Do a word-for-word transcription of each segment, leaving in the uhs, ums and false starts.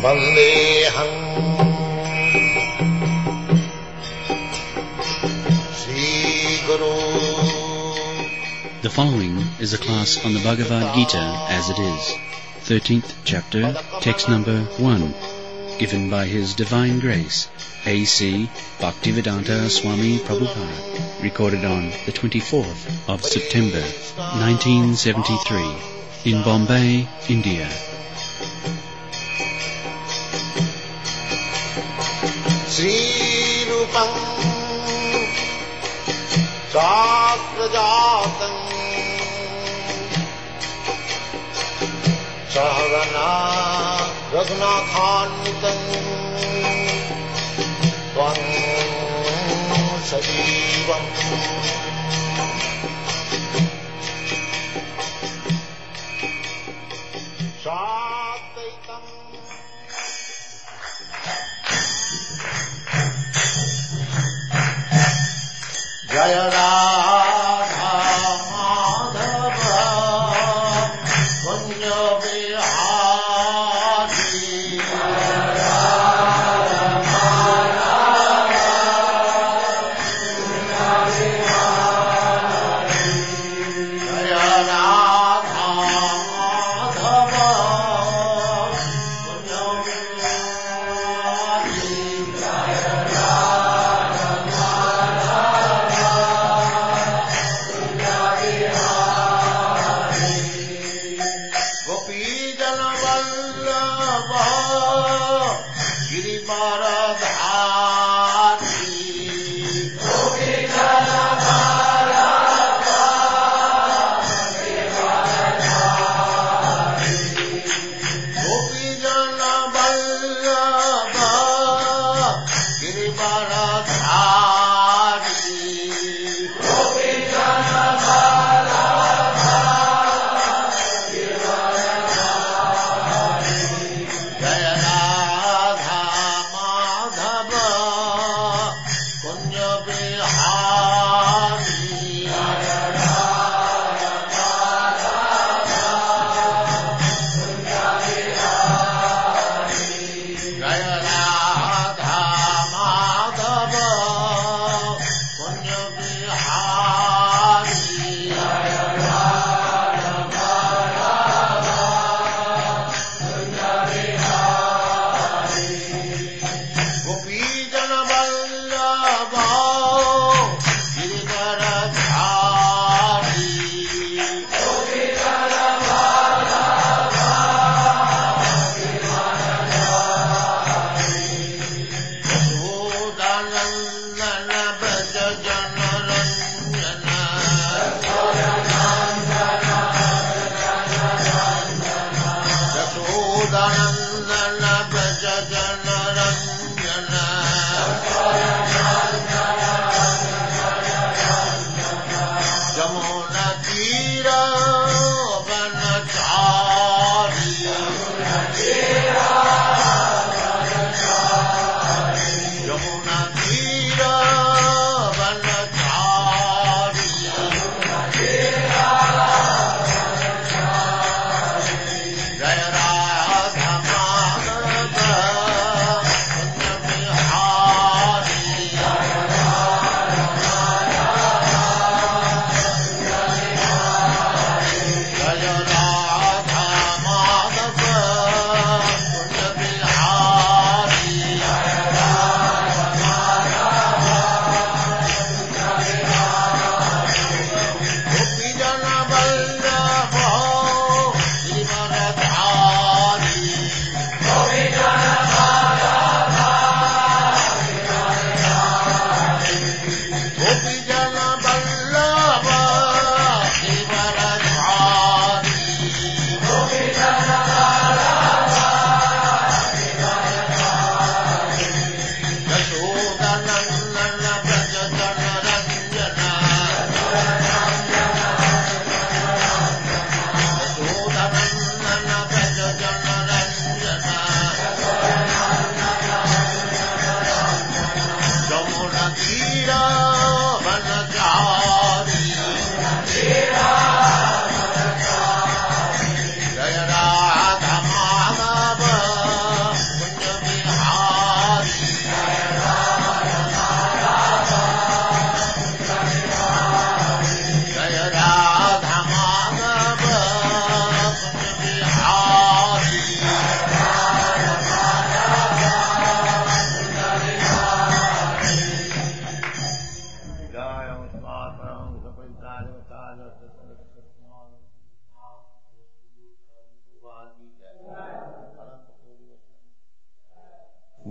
Vandeham Sri Guru. The following is a class on the Bhagavad Gita as it is, thirteenth chapter, text number one, given by His Divine Grace, A C Bhaktivedanta Swami Prabhupada, recorded on the twenty-fourth of September, nineteen seventy-three, in Bombay, India. Sri Rupam Sakrajatam Sahagana Raghunathanvitam Tvam Sajivam Sadvaitam Jaya Radha Madhava Punya Vihari Jaya Radha Madhava Punya Vihari Jaya Radha Madhava Punya Vihari Jaya Radha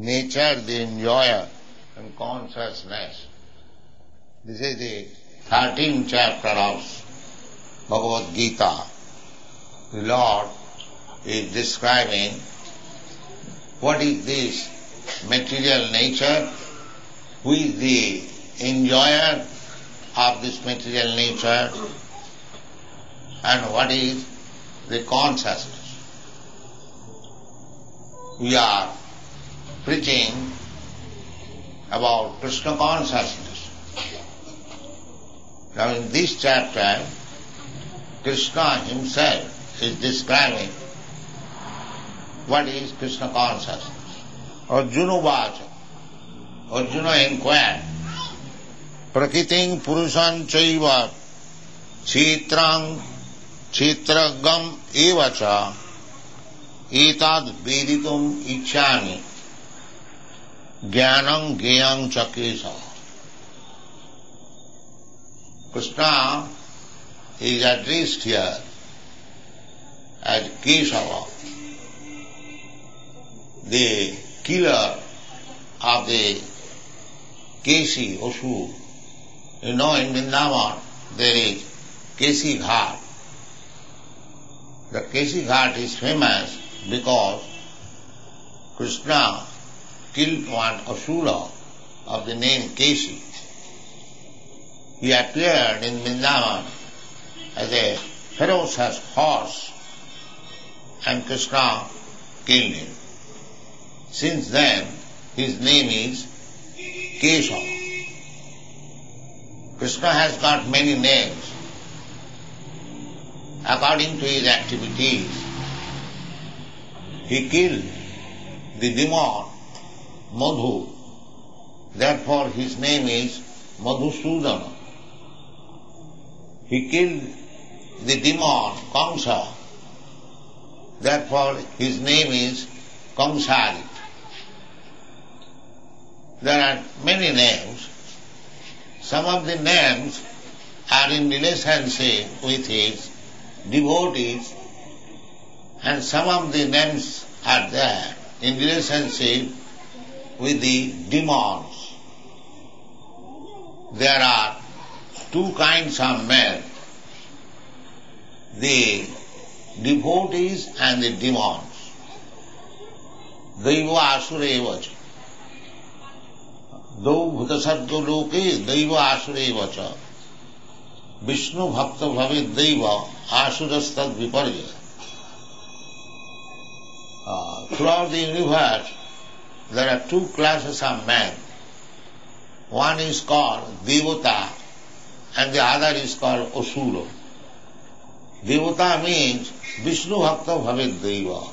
nature, the enjoyer and consciousness. This is the thirteenth chapter of Bhagavad Gita. The Lord is describing what is this material nature, who is the enjoyer of this material nature, and what is the consciousness. We are preaching about Krishna consciousness. Now in this chapter, Krishna himself is describing what is Krishna consciousness. Arjuna Vacha. Arjuna inquired, Prakriting Purusan Chaiva Chitrang Chitragam Evacha Etad Veditum Ichchami Jnanam Gyayam Chakesa. Krishna is addressed here as Kesava, the killer of the Kesi Asur. You know, in Vrindavan there is Kesi Ghat. The Kesi Ghat is famous because Krishna killed one Asura of the name Kesi. He appeared in Vrindavan as a ferocious horse and Krishna killed him. Since then, his name is Kesava. Krishna has got many names according to his activities. He killed the demon Madhu, therefore his name is Madhusudana. He killed the demon Kamsa, therefore his name is Kamsari. There are many names. Some of the names are in relationship with his devotees, and some of the names are there in relationship with the demons. There are two kinds of men, the devotees and the demons. Daiva asura evacha. Dau bhuta sarga loke daiva asura evacha. Vishnu bhakta bhavet daiva asurastad viparya. Uh, throughout the universe, there are two classes of men. One is called Devata and the other is called Asura. Devata means Vishnu Bhakta Bhavet Deva.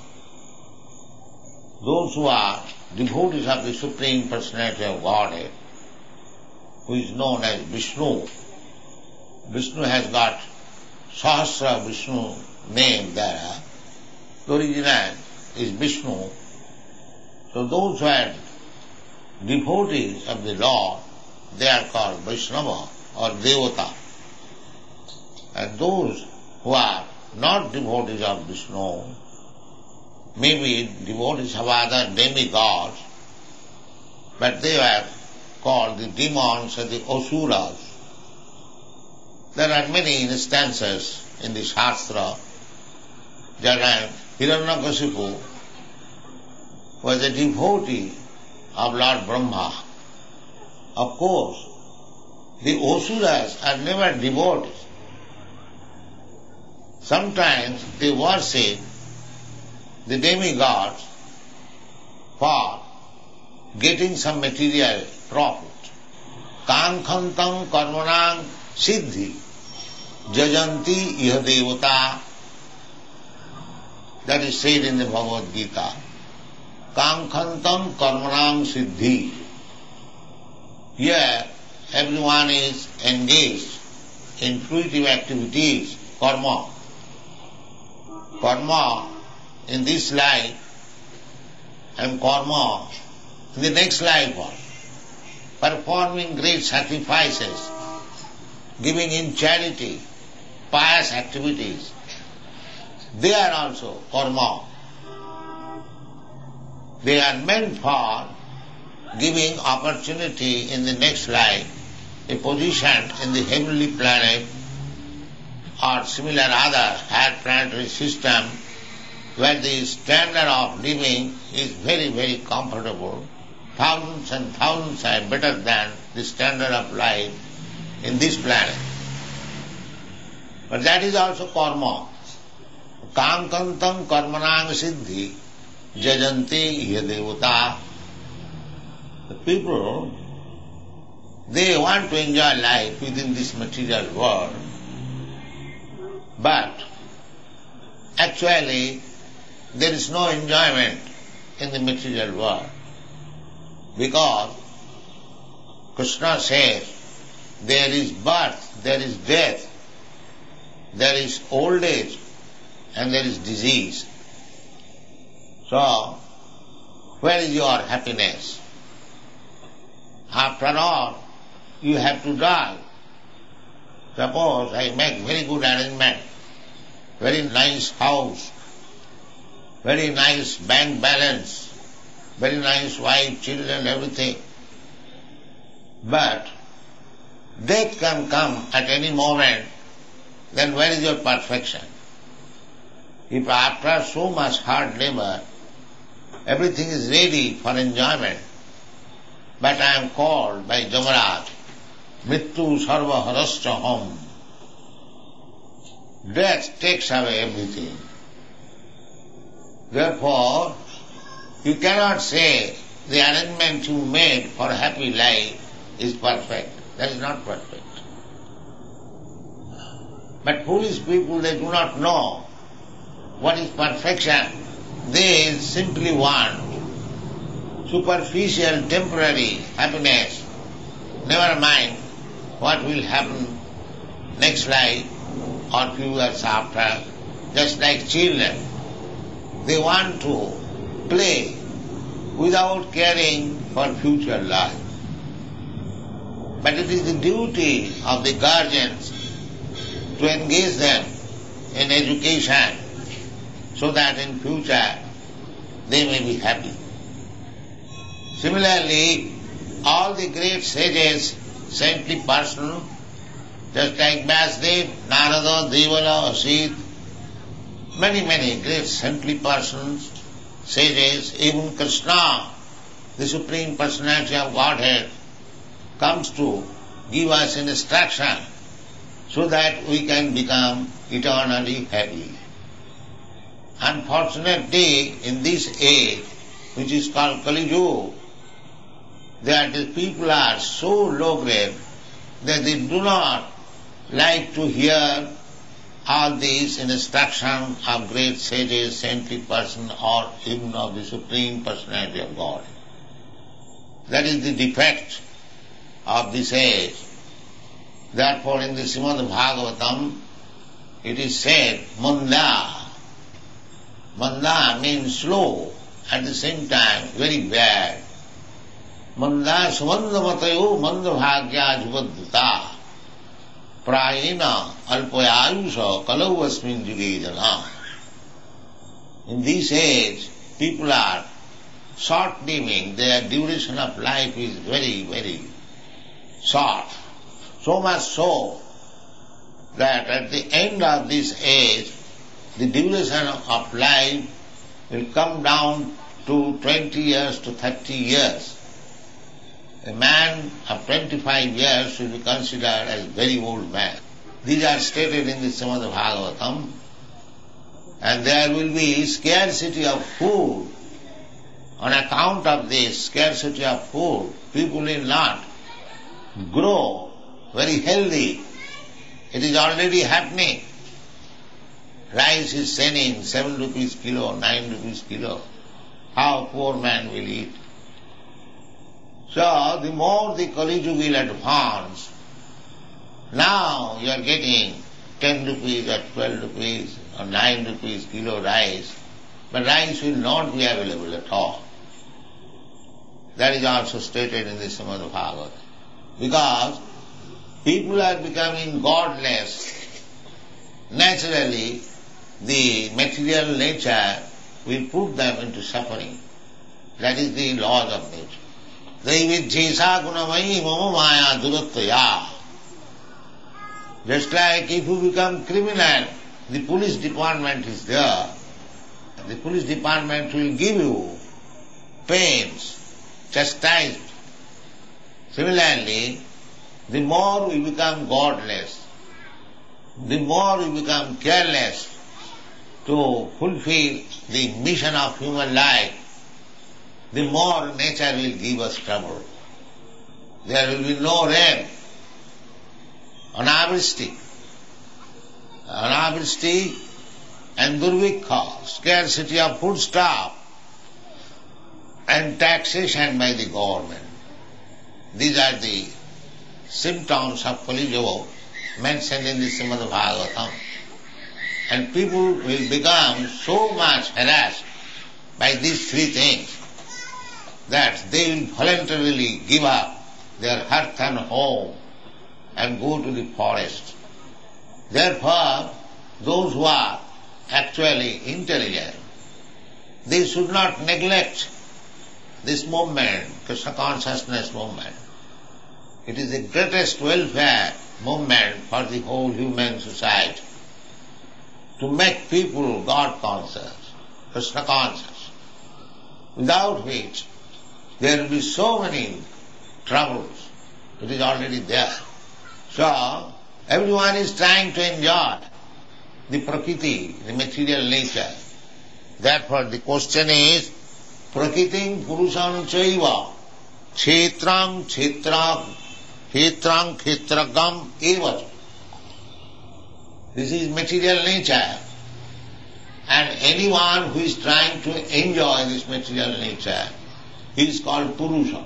Those who are devotees of the Supreme Personality of Godhead, who is known as Vishnu. Vishnu has got Sahasra Vishnu name there. The original is Vishnu. So those who are devotees of the Lord, they are called Vaishnava or Devata. And those who are not devotees of Vishnu, maybe devotees of other demigods, but they are called the demons or the asuras. There are many instances in the Shastra. That Hiranyakasipu was a devotee of Lord Brahma. Of course, the asuras are never devotees. Sometimes they worship the demigods for getting some material profit. Kankhantam karmanam siddhi jajanti iha devata. That is said in the Bhagavad Gita. Kankhantam karmanam siddhi. Here everyone is engaged in fruitive activities, karma. Karma in this life and karma in the next life also. Performing great sacrifices, giving in charity, pious activities, they are also karma. They are meant for giving opportunity in the next life, a position in the heavenly planet or similar other higher planetary system where the standard of living is very, very comfortable. Thousands and thousands are better than the standard of life in this planet. But that is also karma. Kankantam karmanang siddhi jajanti yadevata. The people, they want to enjoy life within this material world, but actually there is no enjoyment in the material world, because Krishna says there is birth, there is death, there is old age, and there is disease. So, where is your happiness? After all, you have to die. Suppose I make very good arrangement, very nice house, very nice bank balance, very nice wife, children, everything. But death can come at any moment, then where is your perfection? If after so much hard labor, everything is ready for enjoyment, but I am called by Jamaraj, Mrityu sarva harascha hum. Death takes away everything. Therefore, you cannot say the arrangement you made for a happy life is perfect. That is not perfect. But foolish people, they do not know what is perfection. They simply want superficial, temporary happiness. Never mind what will happen next life or few years after. Just like children, they want to play without caring for future life. But it is the duty of the guardians to engage them in education so that in future they may be happy. Similarly, all the great sages, saintly persons, just like Vyasdev, Narada, Devala, Asit, many, many great saintly persons, sages, even Krishna, the Supreme Personality of Godhead, comes to give us instruction so that we can become eternally happy. Unfortunately, in this age, which is called Kali Yuga, that the people are so low grade that they do not like to hear all these instructions of great sages, saintly persons, or even of the Supreme Personality of God. That is the defect of this age. Therefore, in the Srimad Bhagavatam, it is said, Manda. Manda means slow, at the same time very bad. Manda sumanda matayo manda bhagya jubadduta prayena alpayayusha kalau asmin juge jana. In this age, people are short-living, their duration of life is very, very short. So much so that at the end of this age, the duration of life will come down to twenty years to thirty years. A man of twenty-five years should be considered as a very old man. These are stated in the Srimad Bhagavatam. And there will be scarcity of food. On account of this scarcity of food, people will not grow very healthy. It is already happening. Rice is selling seven rupees kilo, nine rupees kilo. How poor man will eat? So, the more the Kali Yuga will advance, now you are getting ten rupees or twelve rupees or nine rupees kilo rice, but rice will not be available at all. That is also stated in the Srimad Bhagavatam. Because people are becoming godless, naturally the material nature will put them into suffering. That is the laws of nature. Daividdhesa gunamayi mama maya durattaya. Just like if you become criminal, the police department is there. The police department will give you pains, chastisement. Similarly, the more we become godless, the more we become careless to fulfill the mission of human life, the more nature will give us trouble. There will be no rain, anavristi. Anavristi and durvikha, scarcity of foodstuff, and taxation by the government. These are the symptoms of Kali Yuga mentioned in the Srimad Bhagavatam. And people will become so much harassed by these three things that they will voluntarily give up their hearth and home and go to the forest. Therefore, those who are actually intelligent, they should not neglect this movement, Krishna consciousness movement. It is the greatest welfare movement for the whole human society, to make people God conscious, Krishna conscious, without which there will be so many troubles. It is already there. So, everyone is trying to enjoy the prakriti, the material nature. Therefore, the question is, prakritim purusam chaiva kshetrang kshetrang kshetrang kshetragam eva. This is material nature. And anyone who is trying to enjoy this material nature, he is called Purusha.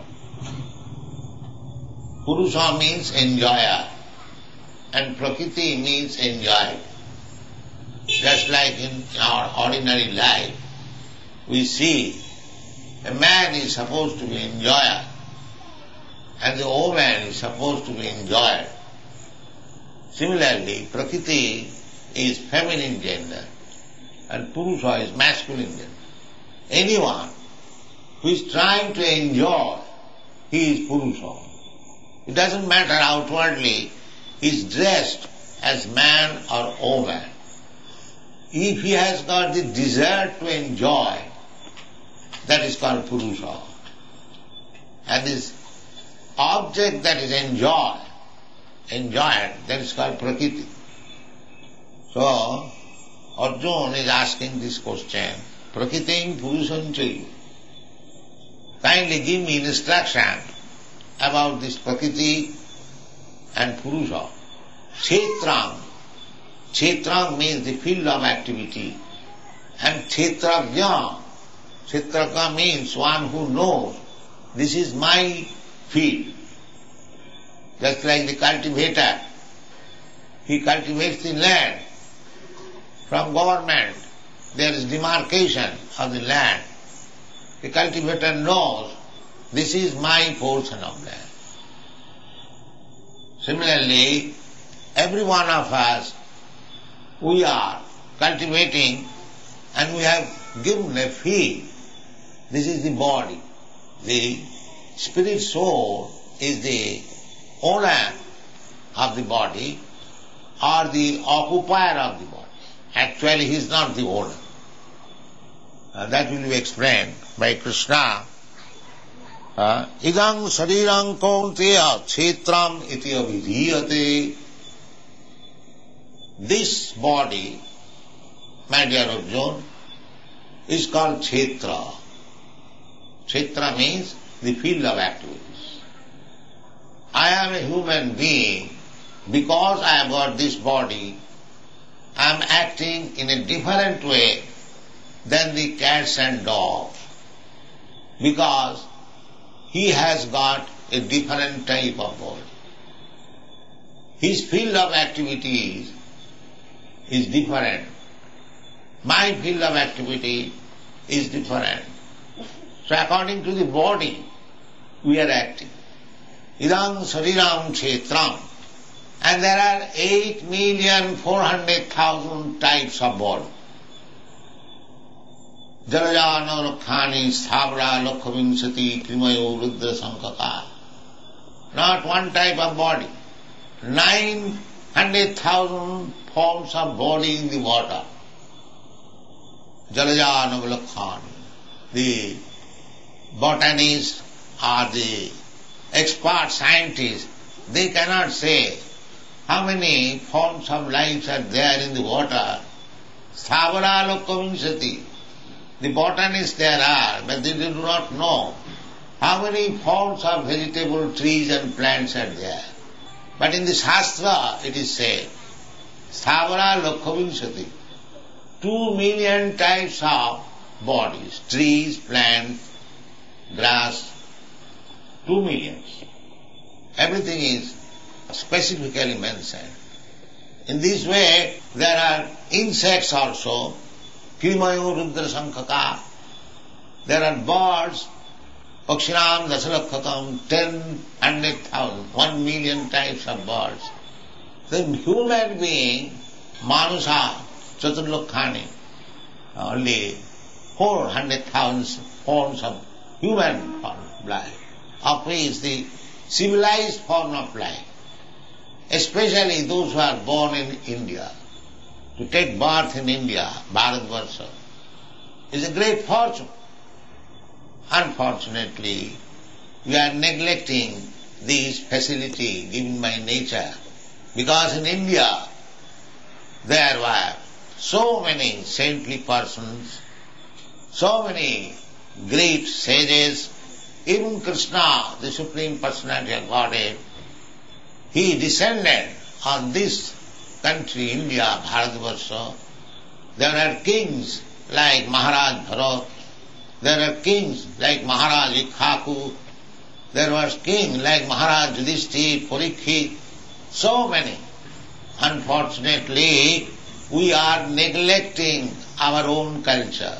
Purusha means enjoyer, and Prakriti means enjoyed. Just like in our ordinary life, we see a man is supposed to be enjoyer, and the woman is supposed to be enjoyed. Similarly, Prakriti is feminine gender, and Purusha is masculine gender. Anyone who is trying to enjoy, he is Purusha. It doesn't matter outwardly, he is dressed as man or woman. If he has got the desire to enjoy, that is called Purusha. And this object that is enjoyed, enjoyed, that is called Prakriti. So, Arjuna is asking this question, Prakritim Purusam Chaiva. Kindly give me instruction about this Prakriti and Purusha. Kshetrang. Kshetrang means the field of activity. And Kshetragya. Kshetragya means one who knows, this is my field. Just like the cultivator. He cultivates the land. From government, there is demarcation of the land. The cultivator knows, this is my portion of land. Similarly, every one of us, we are cultivating and we have given a field. This is the body. The spirit soul is the owner of the body or the occupier of the body. Actually, he is not the owner. Uh, that will be explained by Krishna. Uh, Idang sarirang kaunteya kshetram iti abhidhiyate. This body, my dear Arjuna, is called kshetra. Kshetra means the field of activities. I am a human being. Because I have got this body, I am acting in a different way than the cats and dogs. Because he has got a different type of body. His field of activities is different. My field of activity is different. So according to the body, we are acting. Idang sariram kshetram. And there are eight million four hundred thousand types of body. Jalajana Lakhani Sthavara Lakhavinsati Krimayo Rudra Sankaka. Not one type of body. Nine hundred thousand forms of body in the water. Jalajana Lakhani. The botanists or the expert scientists, they cannot say how many forms of life are there in the water. Sthavara Lokkavinsati. The botanists there are, but they do not know how many forms of vegetable, trees and plants are there. But in the Shastra it is said, Sthavara Lokkavinsati. Two million types of bodies, trees, plants, grass, two millions. Everything is specifically mentioned. In this way, there are insects also, Krimayo Rudra Sankaka. There are birds, Pakshinam Dasalakkhakam, ten hundred thousand, one million types of birds. The human being, Manusa, Chaturlakhani, only four hundred thousand forms of human life, of which the civilized form of life, especially those who are born in India, to take birth in India, Bharatvarsha, is a great fortune. Unfortunately, we are neglecting this facility given by nature, because in India there were so many saintly persons, so many great sages, even Krishna, the Supreme Personality of Godhead, he descended on this country, India, Bharatvarsha. There are kings like Maharaj Bharat, there are kings like Maharaj Ikhaku, there was king like Maharaj Yudhishthira, Parikshit, so many. Unfortunately, we are neglecting our own culture.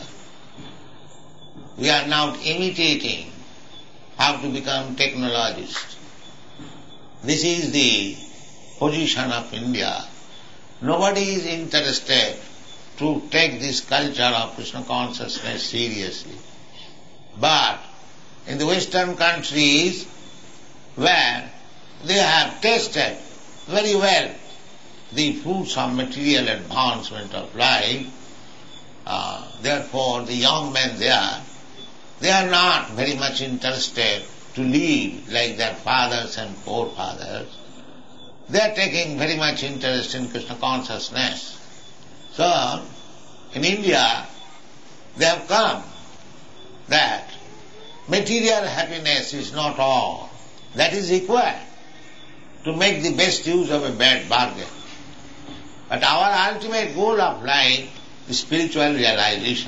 We are now imitating how to become technologists. This is the position of India. Nobody is interested to take this culture of Krishna consciousness seriously. But in the Western countries, where they have tested very well the fruits of material advancement of life, uh, therefore the young men there, they are not very much interested to live like their fathers and forefathers. They are taking very much interest in Krishna consciousness. So, in India, they have come that material happiness is not all. That is required to make the best use of a bad bargain. But our ultimate goal of life is spiritual realization.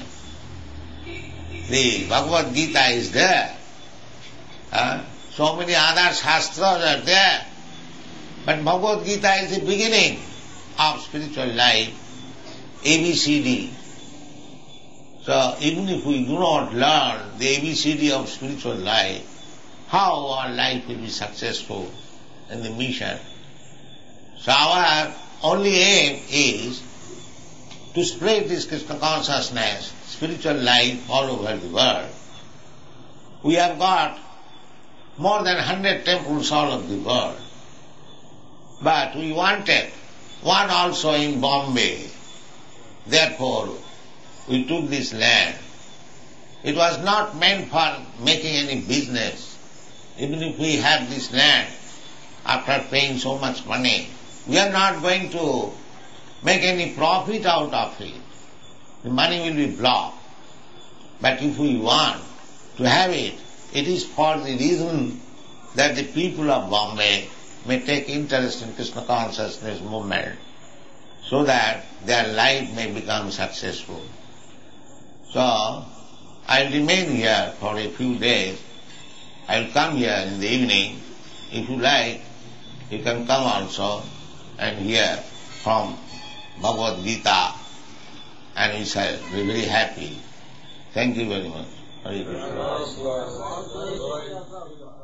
The Bhagavad Gita is there. Uh, so many other shastras are there. But Bhagavad Gita is the beginning of spiritual life, A B C D. So even if we do not learn the A B C D of spiritual life, how our life will be successful in the mission? So our only aim is to spread this Krishna consciousness, spiritual life all over the world. We have got more than a hundred temples all over the world. But we wanted one also in Bombay. Therefore, we took this land. It was not meant for making any business. Even if we have this land, after paying so much money, we are not going to make any profit out of it. The money will be blocked. But if we want to have it, it is for the reason that the people of Bombay may take interest in Krishna consciousness movement, so that their life may become successful. So, I'll remain here for a few days. I'll come here in the evening. If you like, you can come also and hear from Bhagavad Gita, and we shall be very happy. Thank you very much. Hare Krishna.